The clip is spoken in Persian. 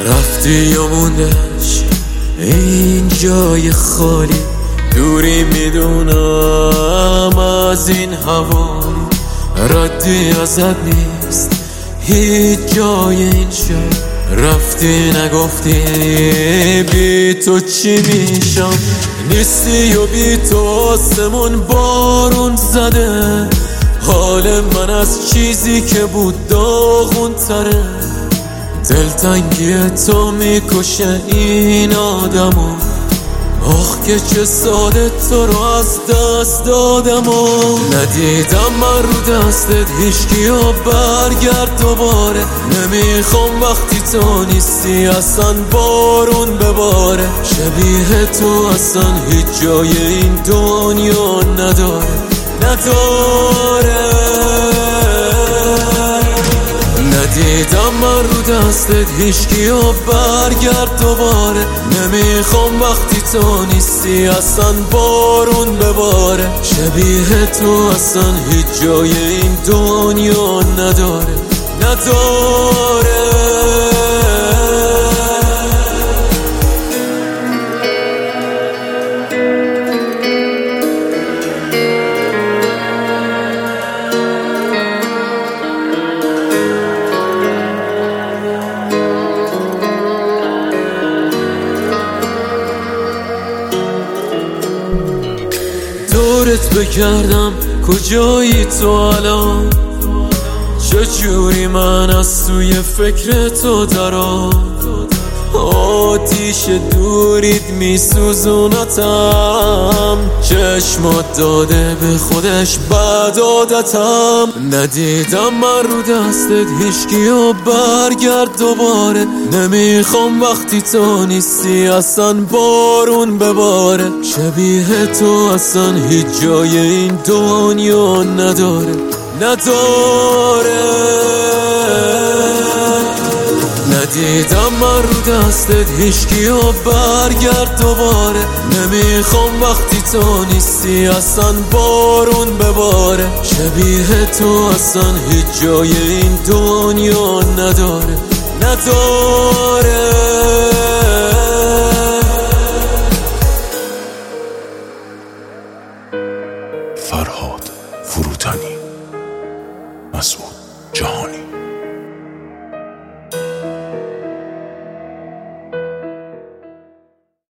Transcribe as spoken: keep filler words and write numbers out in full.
رفتی و موندش این جای خالی، دوری میدونم از این هوا، ردی ازت نیست هیچ جای این شهر. رفتی نگفتی بی تو چی میشم، نیستی و بی تو آسمون بارون زده، حال من از چیزی که بود داغون تره. دلتنگی تو میکشه این آدمو، آخ که چه ساده تو رو از دست دادم و ندیدم من رو دستت هیچکی و برگرد دوباره. نمیخوام وقتی تو نیستی اصلا بارون بباره، شبیه تو اصلا هیچ جای این دنیا نداره نداره. ندیدم من رو دستت هیچکی و برگرد دوباره. نمیخوام وقتی تو نیستی اصلا بارون بباره، شبیه تو اصلا هیچ جای این دنیا نداره نداره. دورت بگردم کجایی تو الان، چجوری من از توی فکر تو درام. آتیش دورید میسوزونتم، چشمات داده به خودش بد عادتم. ندیدم من رو دستت هیچکی و برگرد دوباره. نمیخوام وقتی تو نیستی اصلا بارون بباره، شبیه تو اصلا هیچ جای این دنیا نداره نداره. ندیدم من رو دستت هیچکی و برگرد دوباره. نمیخوام وقتی تو نیستی اصلا بارون بباره، شبیه تو اصلا هیچ جای این دنیا نداره نداره. فرهاد فروتنی، مسعود جهانی.